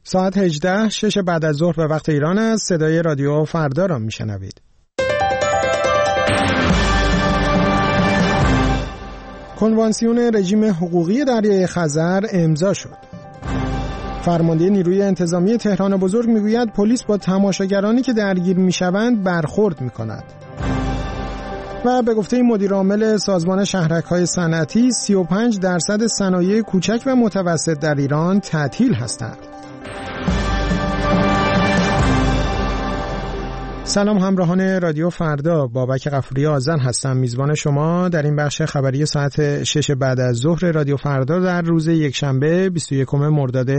ساعت 18 6 بعد از ظهر به وقت ایران است. صدای رادیو فردا را میشنوید. کنوانسیون رژیم حقوقی دریای خزر امضا شد. فرمانده نیروی انتظامی تهران بزرگ میگوید پلیس با تماشاگرانی که درگیر میشوند برخورد میکند. و به گفته مدیر عامل سازمان شهرک‌های صنعتی 35% صنایع کوچک و متوسط در ایران تعطیل هستند. سلام همراهان رادیو فردا، بابک غفوری آذن هستم، میزبان شما در این بخش خبری ساعت 6 بعد از ظهر رادیو فردا در روز یکشنبه 21 مرداد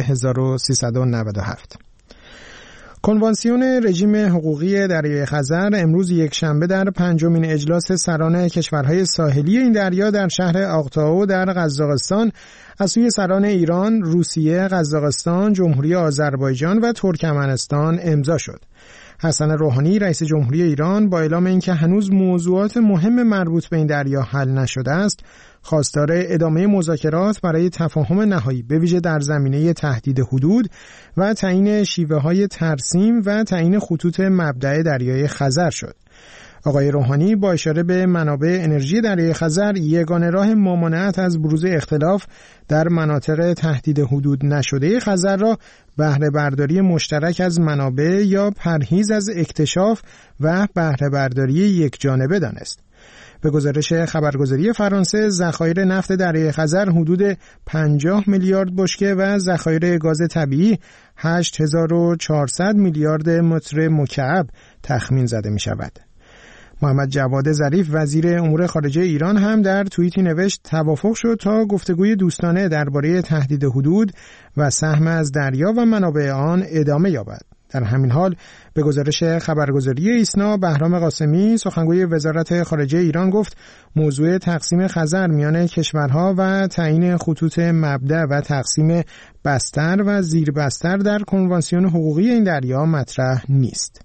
1397. کنوانسیون رژیم حقوقی دریای خزر امروز یکشنبه در پنجمین اجلاس سران کشورهای ساحلی این دریا در شهر آقتائو در قزاقستان از سوی سران ایران، روسیه، قزاقستان، جمهوری آذربایجان و ترکمنستان امضا شد. حسن روحانی رئیس جمهوری ایران با اعلام اینکه هنوز موضوعات مهم مربوط به این دریا حل نشده است، خواستار ادامه مذاکرات برای تفاهم نهایی به ویژه در زمینه تهدید حدود و تعیین شیوه‌های ترسیم و تعیین خطوط مبدأ دریای خزر شد. آقای روحانی با اشاره به منابع انرژی دریای خزر، یگانه راه ممانعت از بروز اختلاف در مناطق تهدید حدود نشده خزر را بهره برداری مشترک از منابع یا پرهیز از اکتشاف و بهره برداری یکجانبه دانست. به گزارش خبرگزاری فرانسه، ذخایر نفت دریای خزر حدود 50 میلیارد بشکه و ذخایر گاز طبیعی 8400 میلیارد متر مکعب تخمین زده می شود. محمد جواد ظریف وزیر امور خارجه ایران هم در توییتی نوشت توافق شد تا گفتگوی دوستانه درباره تهدید حدود و سهم از دریا و منابع آن ادامه یابد. در همین حال به گزارش خبرگزاری ایسنا، بهرام قاسمی سخنگوی وزارت خارجه ایران گفت موضوع تقسیم خزر میان کشورها و تعیین خطوط مبدأ و تقسیم بستر و زیربستر در کنوانسیون حقوقی این دریا مطرح نیست.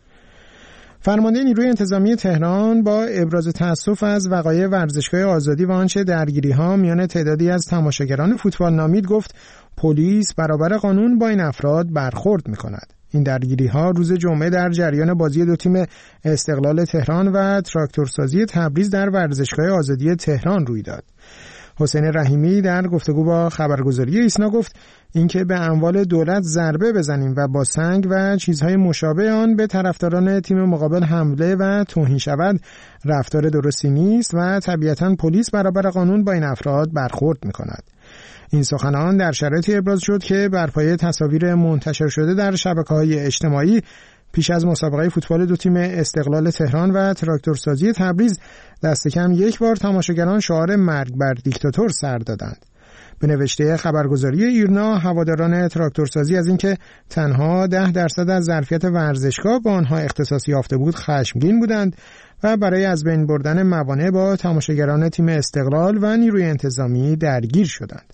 فرمانده نیروی انتظامی تهران با ابراز تأسف از وقایع ورزشگاه آزادی و آنچه درگیری‌ها میان تعدادی از تماشاگران فوتبال نامید گفت پلیس برابر قانون با این افراد برخورد می‌کند. این درگیری‌ها روز جمعه در جریان بازی دو تیم استقلال تهران و تراکتورسازی تبریز در ورزشگاه آزادی تهران روی داد. حسین رحیمی در گفتگو با خبرگزاری ایسنا گفت اینکه به اموال دولت ضربه بزنیم و با سنگ و چیزهای مشابه آن به طرفداران تیم مقابل حمله و توهین شود رفتار درستی نیست و طبیعتاً پلیس برابر قانون با این افراد برخورد می‌کند. این سخنان در شرایطی ابراز شد که بر پایه تصاویر منتشر شده در شبکه‌های اجتماعی پیش از مسابقه فوتبال دو تیم استقلال تهران و تراکتورسازی تبریز دست کم یک بار تماشاگران شعار مرگ بر دیکتاتور سر دادند. به نوشته خبرگزاری ایرنا، هواداران تراکتورسازی از اینکه تنها 10% از ظرفیت ورزشگاه به آنها اختصاص یافته بود خشمگین بودند و برای از بین بردن موانع با تماشاگران تیم استقلال و نیروی انتظامی درگیر شدند.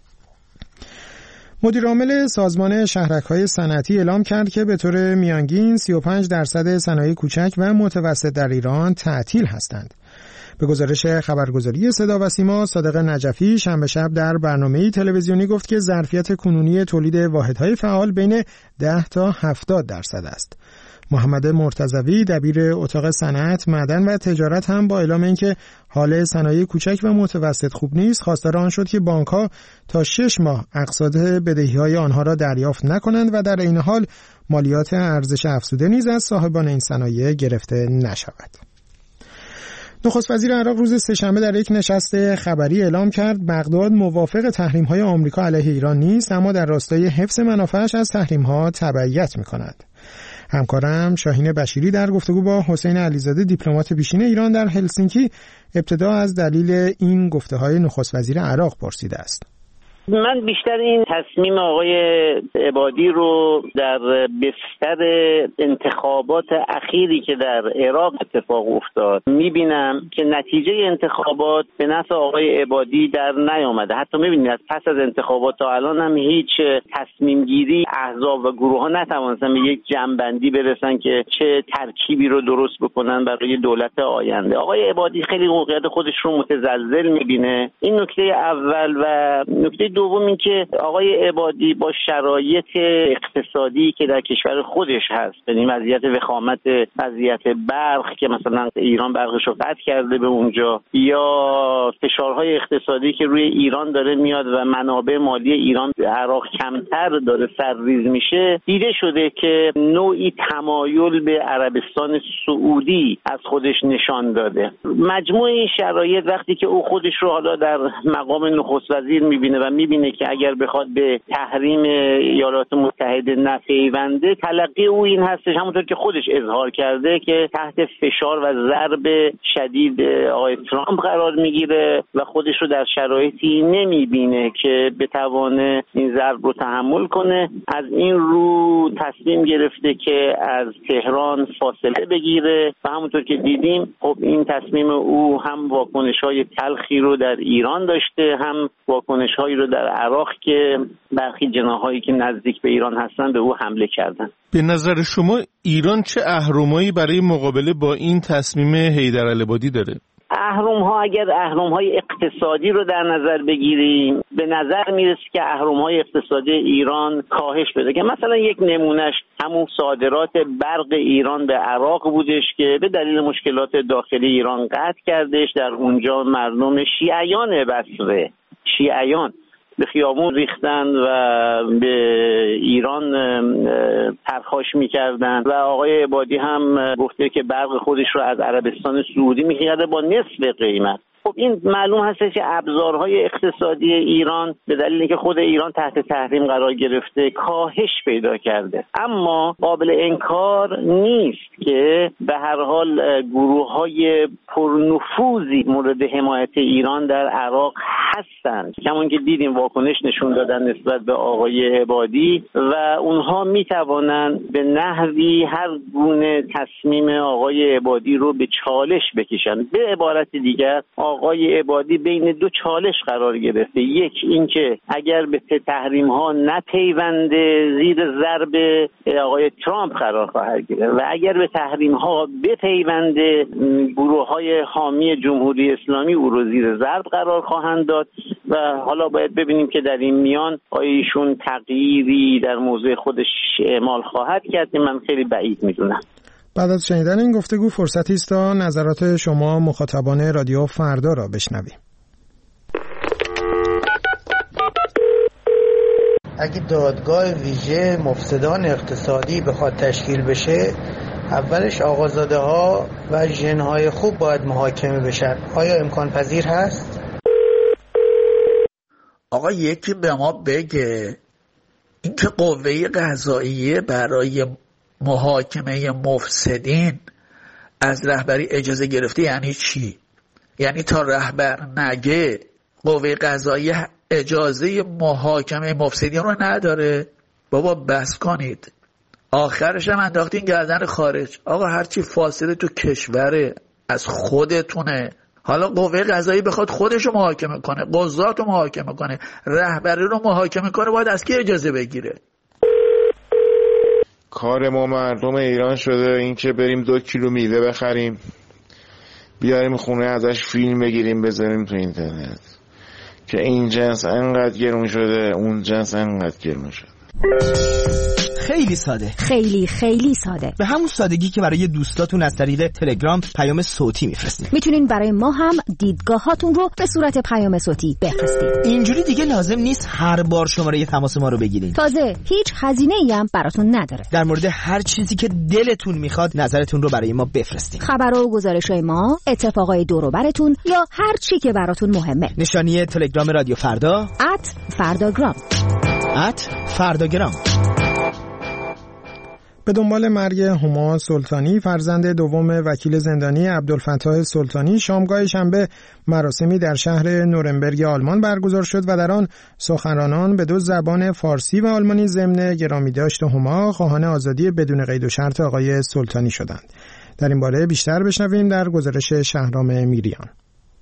مدیر عامل سازمان شهرک‌های صنعتی اعلام کرد که به طور میانگین 35% صنایع کوچک و متوسط در ایران تعطیل هستند. به گزارش خبرگزاری صدا و سیما، صادق نجفی شنبه شب در برنامه‌ای تلویزیونی گفت که ظرفیت کنونی تولید واحدهای فعال بین 10 تا 70% است. محمد مرتضوی دبیر اتاق صنعت، معدن و تجارت هم با اعلام اینکه حال صنایع کوچک و متوسط خوب نیست، خواستار آن شد که بانک‌ها تا 6 ماه اقساط بدهی‌های آنها را دریافت نکنند و در این حال مالیات ارزش افزوده نیز از صاحبان این صنایع گرفته نشود. نخست وزیر عراق روز سه‌شنبه در یک نشست خبری اعلام کرد بغداد موافق تحریم‌های آمریکا علیه ایران نیست، اما در راستای حفظ منافعش از تحریم‌ها تبعیت می‌کند. همکارم شاهین بشیری در گفتگو با حسین علیزاده دیپلمات پیشین ایران در هلسینکی ابتدا از دلیل این گفته‌های نخست وزیر عراق پرسیده است. من بیشتر این تصمیم آقای عبادی رو در بستر انتخابات اخیری که در عراق اتفاق افتاد میبینم که نتیجه انتخابات به نفع آقای عبادی در نیامده. حتی میبینید از پس از انتخابات تا الان هم هیچ تصمیم گیری احزاب و گروه ها نتوانستن به یک جمع‌بندی برسن که چه ترکیبی رو درست بکنن برای دولت آینده. آقای عبادی خیلی موقعیت خودش رو متزلزل میبینه. این نکته اول. و نکته دوم این که آقای عبادی با شرایط اقتصادی که در کشور خودش هست، یعنی وضعیت وخامت، وضعیت برق که مثلا ایران برقش رو قطع کرده به اونجا، یا فشارهای اقتصادی که روی ایران داره میاد و منابع مالی ایران به عراق کمتر داره سرریز میشه، دیده شده که نوعی تمایل به عربستان سعودی از خودش نشان داده. مجموع این شرایط وقتی که او خودش رو حالا در مقام نخست وزیر میبینه و میبینه که اگر بخواد به تحریم ایالات متحده نپیونده، تلقی او این هستش همونطور که خودش اظهار کرده که تحت فشار و ضرب شدید آقای ترامپ قرار میگیره و خودش رو در شرایطی نمیبینه که بتوانه این ضرب رو تحمل کنه. از این رو تصمیم گرفته که از تهران فاصله بگیره و همونطور که دیدیم خب این تصمیم او هم واکنش‌های تلخی رو در ایران داشته، هم واکنش‌هایی رو در عراق که برخی جناحایی که نزدیک به ایران هستن به او حمله کردن. به نظر شما ایران چه اهرمایی برای مقابله با این تصمیم حیدرالعبادی داره؟ اهرم‌ها اگر اهرم‌های اقتصادی رو در نظر بگیریم، به نظر میرسه که اهرم‌های اقتصادی ایران کاهش پیدا کرد. مثلا یک نمونهش همون صادرات برق ایران به عراق بودش که به دلیل مشکلات داخلی ایران قطع کردش. در اونجا مردم شیعیان بصره، شیعیان به خیابون ریختن و به ایران پرخاش میکردن و آقای عبادی هم گفته که برق خودش رو از عربستان سعودی میخره با نصف قیمت. خب این معلوم هست که ابزارهای اقتصادی ایران به دلیل اینکه خود ایران تحت تحریم قرار گرفته کاهش پیدا کرده، اما قابل انکار نیست که به هر حال گروه‌های پرنفوذی مورد حمایت ایران در عراق هستند. همون که دیدیم واکنش نشون دادن نسبت به آقای عبادی و اونها میتوانند به نحوی هر گونه تصمیم آقای عبادی رو به چالش بکشن. به عبارت دیگر آقای عبادی بین دو چالش قرار گرفته. یک اینکه اگر به تحریم ها نپیونده زیر ضرب آقای ترامپ قرار خواهد گرفت و اگر به تحریم ها بپیونده گروه های حامی جمهوری اسلامی او رو زیر ضرب قرار خواهند داد و حالا باید ببینیم که در این میان آیا ایشون تغییری در موضع خودش اعمال خواهد کرد. من خیلی بعید میدونم. بعد از شنیدن این گفتگو فرصتی است تا نظرات شما مخاطبان رادیو فردا را بشنویم. اگه دادگاه ویژه مفسدان اقتصادی بخواد تشکیل بشه، اولش آقازاده ها و ژن‌های خوب باید محاکمه بشن. آیا امکان پذیر هست؟ آقا یکی به ما بگه اینکه قوه قضاییه برای محاکمه مفسدین از رهبری اجازه گرفته یعنی چی؟ یعنی تا رهبر نگه قوه قضاییه اجازه محاکمه مفسدین رو نداره؟ بابا بس کنید. آخرش هم انداختین گردن خارج. آقا هرچی فاصله تو کشوره از خودتونه. حالا قوه قضایی بخواد خودش رو محاکمه کنه، قضات رو محاکمه کنه، رهبری رو محاکمه کنه، باید از کی اجازه بگیره؟ کار ما مردم ایران شده این که بریم 2 کیلو میوه بخریم بیاریم خونه ازش فیلم بگیریم بذاریم تو اینترنت که این جنس انقدر گرون شده اون جنس انقدر گرون شده. خیلی ساده، خیلی ساده، به همون سادگی که برای دوستاتون از طریق تلگرام پیام صوتی میفرستید. میتونین برای ما هم دیدگاهاتون رو به صورت پیام صوتی بفرستید. اینجوری دیگه لازم نیست هر بار شماره تماس ما رو بگیرین. تازه هیچ هزینه‌ای هم براتون نداره. در مورد هر چیزی که دلتون میخواد نظرتون رو برای ما بفرستید. خبرها و گزارش‌های ما، اتفاقای دور و برتون یا هر چی که براتون مهمه. نشانی تلگرام رادیو فردا @فرداگرام. @فرداگرام. به دنبال مرگ هما سلطانی، فرزند دوم وکیل زندانی عبدالفتاح سلطانی، شامگاه شنبه مراسمی در شهر نورنبرگ آلمان برگزار شد و در آن سخنرانان به 2 زبان فارسی و آلمانی ضمن گرامیداشت هما خواهان آزادی بدون قید و شرط آقای سلطانی شدند. در این باره بیشتر بشنویم در گزارش شهرام میریان.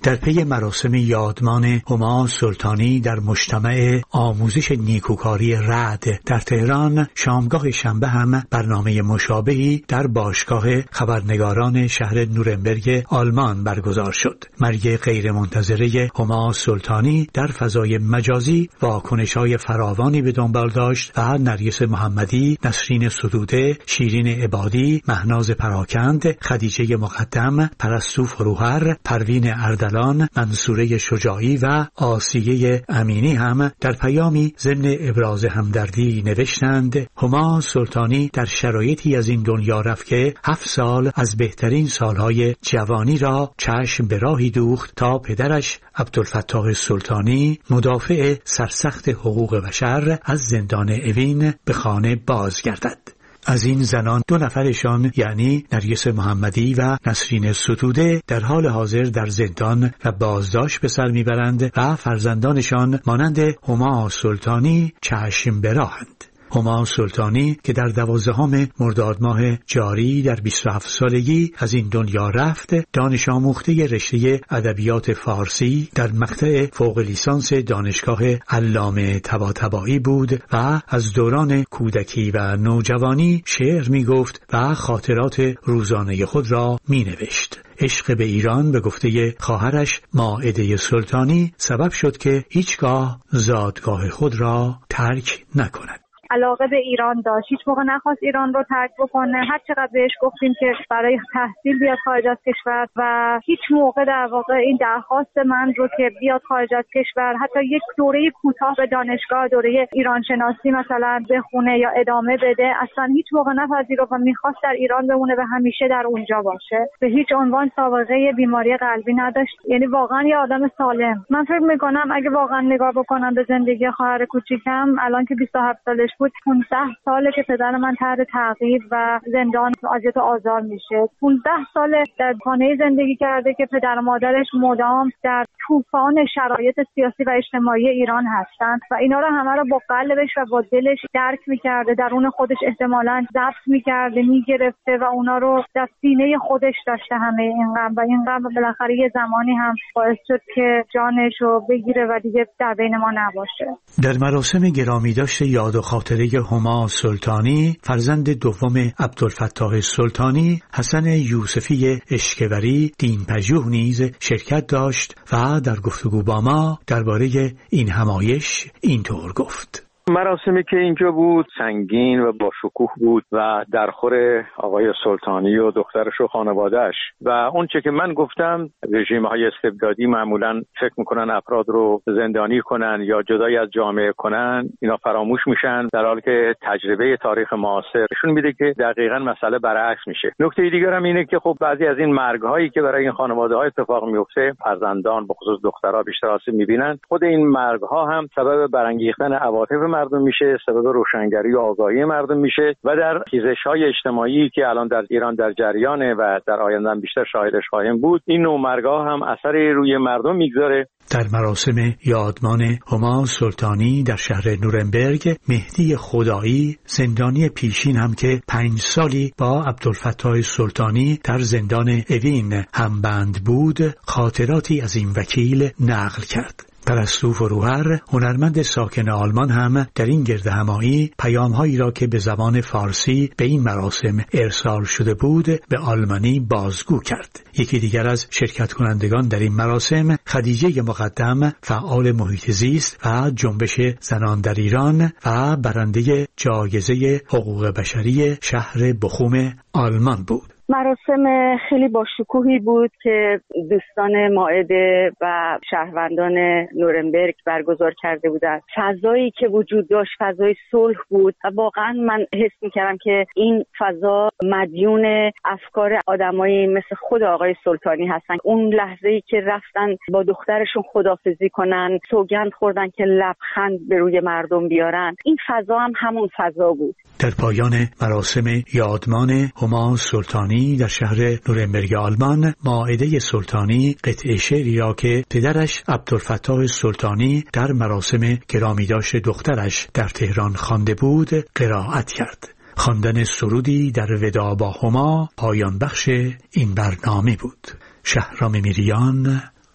در پی مراسم یادمان هما سلطانی در مجتمع آموزش نیکوکاری رعد در تهران، شامگاه شنبه هم برنامه مشابهی در باشگاه خبرنگاران شهر نورنبرگ آلمان برگزار شد. مرگ غیرمنتظره هما سلطانی در فضای مجازی واکنش‌های فراوانی به دنبال داشت و نرگس محمدی، نسرین ستوده، شیرین عبادی، مهناز پراکند، خدیجه مقدم، پرستو فروهر، پروین اردلان، منصوره شجاعی و آسیه امینی هم در پیامی ضمن ابراز همدردی نوشتند: هما سلطانی در شرایطی از این دنیا رفت که 7 سال از بهترین سالهای جوانی را چشم به راهی دوخت تا پدرش عبدالفتاح سلطانی، مدافع سرسخت حقوق بشر، از زندان اوین به خانه بازگردد. از این زنان 2 نفرشان یعنی نرگس محمدی و نسرین ستوده در حال حاضر در زندان و بازداشت به سر میبرند و فرزندانشان مانند هما سلطانی چشم به راهند. هما سلطانی که در 12 مرداد ماه جاری در 27 سالگی از این دنیا رفت، دانش آموخته رشته ادبیات فارسی در مقطع فوق لیسانس دانشگاه علامه طباطبایی بود و از دوران کودکی و نوجوانی شعر می گفت و خاطرات روزانه خود را می نوشت. عشق به ایران به گفته خواهرش مائده سلطانی سبب شد که هیچگاه زادگاه خود را ترک نکند. علاقه به ایران داشت، هیچ موقع نخواست ایران رو ترک بکنه. هر چقدر بهش گفتیم که برای تحصیل بیاد خارج از کشور و هیچ موقع در واقع این درخواست من رو که بیاد خارج از کشور، حتی یک دوره کوتاه به دانشگاه، دوره ایران شناسی مثلا بخونه یا ادامه بده، اصلا هیچ موقع نپذیرفت و میخواست در ایران بمونه و همیشه در اونجا باشه. به هیچ عنوان سابقه بیماری قلبی نداشت، یعنی واقعا یه آدم سالم. من فکر میکنم اگه واقعا نگاه بکنم به زندگی خواهر کوچیکم، الان که 27 سالش بود، 15 ساله که پدر من تحت تعقیب و زندان اذیت و آزار میشه. 15 ساله در خانه زندگی کرده که پدر و مادرش مدام در طوفان شرایط سیاسی و اجتماعی ایران هستن و اینا رو همه رو با قلبش و با دلش درک میکرده، درون خودش احتمالاً ضبط میکرده، میگرفته و اونا رو در سینه خودش داشته همه این غم، و این غم بالاخره یه زمانی هم باعث شد که جانش رو بگیره و دیگه در بین ما نباشه. در مراسم گرامی داشت یاد و خاطره هما سلطانی، فرزند دوم عبدالفتاح سلطانی، حسن یوسفی اشکوری دینپژوه نیز شرکت داشت و در گفتگو با ما درباره این همایش اینطور گفت: مراسمی که اینجا بود سنگین و با شکوه بود و در خور آقای سلطانی و دخترش و خانوادهش و اون چه که من گفتم، رژیم‌های استبدادی معمولاً فکر میکنن افراد رو زندانی کنن یا جدای از جامعه کنن، اینا فراموش میشن، در حالی که تجربه تاریخ معاصر نشون میده که دقیقاً مسئله برعکس میشه. نکته دیگر هم اینه که خب بعضی از این مرگ‌هایی که برای این خانواده‌ها اتفاق میفته، فرزندان به خصوص دخترها بیشتر آسیب میبینن. خود این مرگ‌ها هم سبب برانگیختن عواطف مردم میشه، سبب روشنگری و آگاهی مردم میشه و در خیزش‌های اجتماعی که الان در ایران در جریانه و در آینده بیشتر شاهدش خواهیم بود، این نوع مرگ‌ها هم اثری روی مردم میگذاره. در مراسم یادمان هما سلطانی در شهر نورنبرگ، مهدی خدایی، زندانی پیشین هم که 5 سالی با عبدالفتاح سلطانی در زندان اوین همبند بود، خاطراتی از این وکیل نقل کرد. پرستو فروهر، هنرمند ساکن آلمان، هم در این گردهمایی پیام‌هایی را که به زبان فارسی به این مراسم ارسال شده بود به آلمانی بازگو کرد. یکی دیگر از شرکت کنندگان در این مراسم، خدیجه مقدم، فعال محیط زیست و جنبش زنان در ایران و برنده جایزه حقوق بشری شهر بخوم آلمان بود. مراسم خیلی با شکوهی بود که دوستان مائده و شهروندان نورنبرگ برگزار کرده بودند. فضایی که وجود داشت فضای صلح بود و واقعا من حس می‌کردم که این فضا مدیون افکار آدمایی مثل خود آقای سلطانی هستن. اون لحظه‌ای که رفتن با دخترشون خداحافظی کنن، سوگند خوردن که لبخند به روی مردم بیارن، این فضا هم همون فضا بود. در پایان مراسم یادمان هما سلطانی در شهر نورنبرگ آلمان، مائده سلطانی قطعه شعری را که پدرش عبدالفتاح سلطانی در مراسم گرامی داشت دخترش در تهران خوانده بود قرائت کرد. خواندن سرودی در وداع با هما پایان بخش این برنامه بود. شهرام میریان،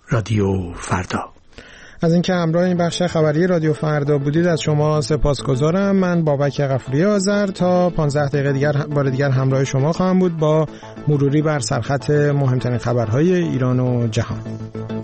رادیو فردا. از اینکه همراه این بخش خبری رادیو فردا بودید از شما سپاسگزارم. من بابک غفوری آذر تا 15 دقیقه دیگر بار دیگر همراه شما خواهم بود با مروری بر سرخط مهمترین خبرهای ایران و جهان.